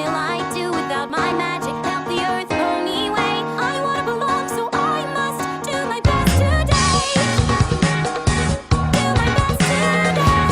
will I do without my magic? Help the earth only way. I wanna belong, so I must do my best today. Do my best today.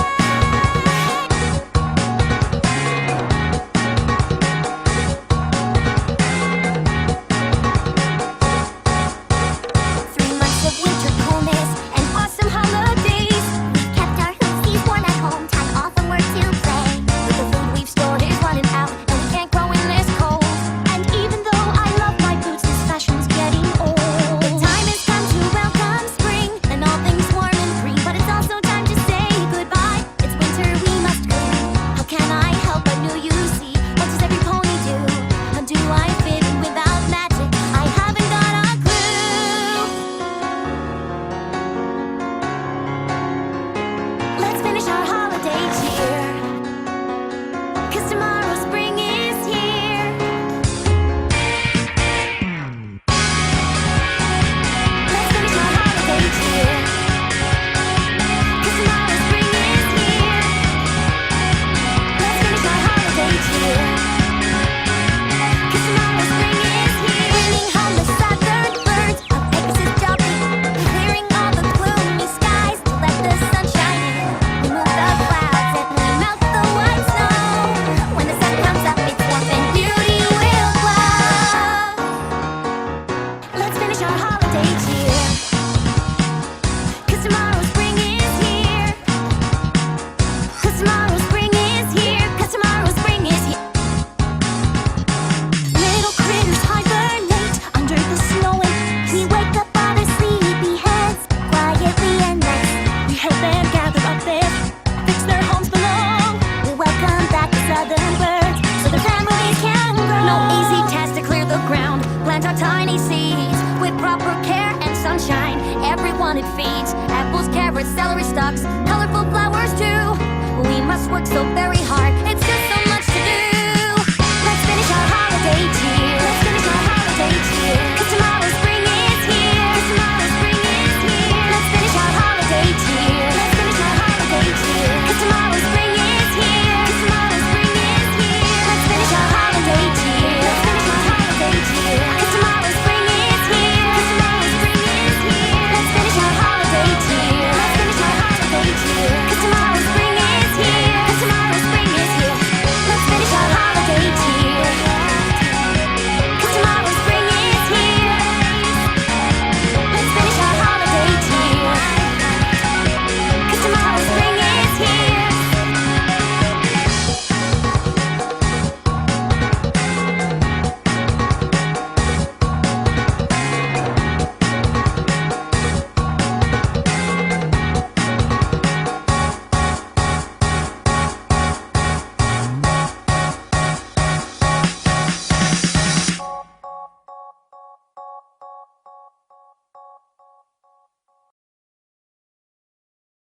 3 months of winter coolness and awesome holidays. We've kept our hoosies warm at home, time off from work to play. But the food we've stored is running out, and we can't grow in this cold. And even though I love my boots, this fashion's getting old. The time has come to welcome spring, and all things warm and green. But it's also time to say goodbye. It's winter, we must go. How can I help but new you see? What does every pony do? How do I fit in without magic? I haven't got a clue. Let's finish our holiday cheer, 'cause tomorrow spring is here. Let's finish our holiday cheer, 'cause tomorrow spring is here. Let's finish our holiday cheer, 'cause tomorrow spring is here. Bringing home the southern birds of Pegasus jumping, clearing all the gloomy skies to let the sun shine in. We move the clouds and we melt the white snow. When the sun comes up, it's warmth and beauty will glow. Let's finish our holiday cheer, 'cause tomorrow spring is here. 'Cause tomorrow spring is here. 'Cause tomorrow spring is here. Little critters hibernate under the snow, and we wake up all their sleepy heads quietly and nice. We help them gather up there, fix their homes below. We welcome back the southern birds so their families can grow. No easy task to clear the ground, plant our tiny seeds with proper care and sunshine. Everyone it feeds apples, carrots, celery stalks, colorful flowers too. We must work so